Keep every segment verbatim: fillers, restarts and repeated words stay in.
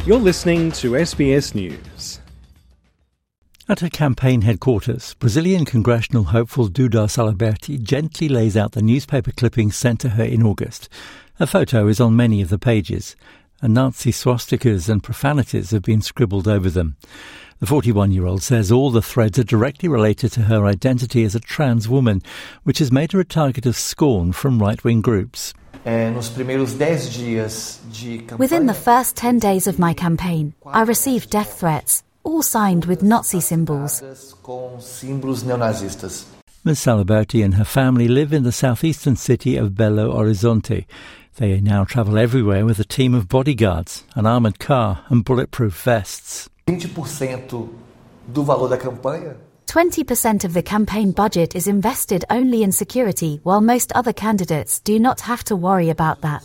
You're listening to S B S News. At her campaign headquarters, Brazilian congressional hopeful Duda Saliberte gently lays out the newspaper clippings sent to her in August. A photo is on many of the pages, and Nazi swastikas and profanities have been scribbled over them. The forty-one-year-old says all the threads are directly related to her identity as a trans woman, which has made her a target of scorn from right-wing groups. Within the first ten days of my campaign, I received death threats, all signed with Nazi symbols. Ms Saliberte and her family live in the southeastern city of Belo Horizonte. They now travel everywhere with a team of bodyguards, an armoured car and bulletproof vests. twenty percent of the campaign budget is invested only in security, while most other candidates do not have to worry about that.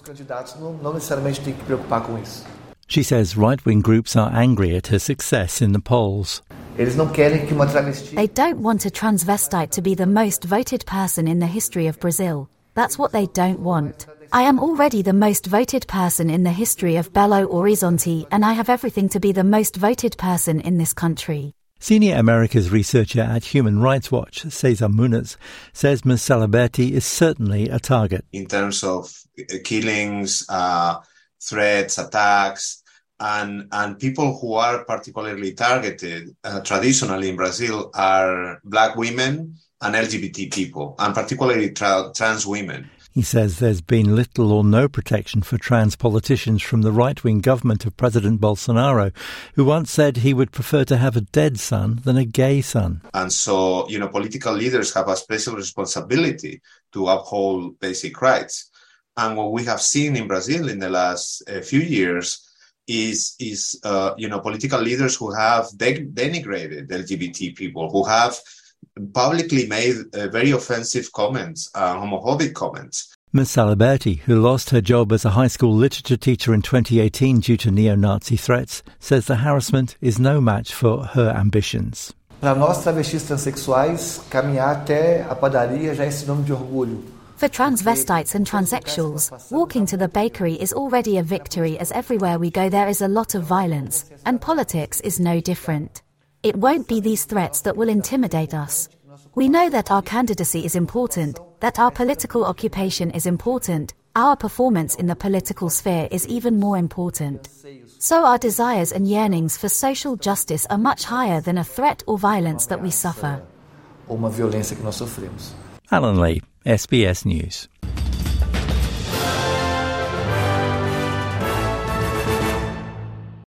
She says right-wing groups are angry at her success in the polls. They don't want a transvestite to be the most voted person in the history of Brazil. That's what they don't want. I am already the most voted person in the history of Belo Horizonte, and I have everything to be the most voted person in this country. Senior Americas researcher at Human Rights Watch, Cesar Muniz, says Ms Saliberte is certainly a target. In terms of killings, uh, threats, attacks, and, and people who are particularly targeted uh, traditionally in Brazil are black women and L G B T people, and particularly tra- trans women. He says there's been little or no protection for trans politicians from the right-wing government of President Bolsonaro, who once said he would prefer to have a dead son than a gay son. And so, you know, political leaders have a special responsibility to uphold basic rights. And what we have seen in Brazil in the last uh, few years is, is uh, you know, political leaders who have de- denigrated L G B T people, who have publicly made uh, very offensive comments, uh, homophobic comments. Ms Saliberte, who lost her job as a high school literature teacher in twenty eighteen due to neo-Nazi threats, says the harassment is no match for her ambitions. Para nós travestis transexuais, caminhar até a padaria já é sinônimo de orgulho. For transvestites and transsexuals, walking to the bakery is already a victory, as everywhere we go there is a lot of violence, and politics is no different. It won't be these threats that will intimidate us. We know that our candidacy is important, that our political occupation is important, our performance in the political sphere is even more important. So our desires and yearnings for social justice are much higher than a threat or violence that we suffer. Ou uma violência que nós sofremos. Alan Lee, S B S News.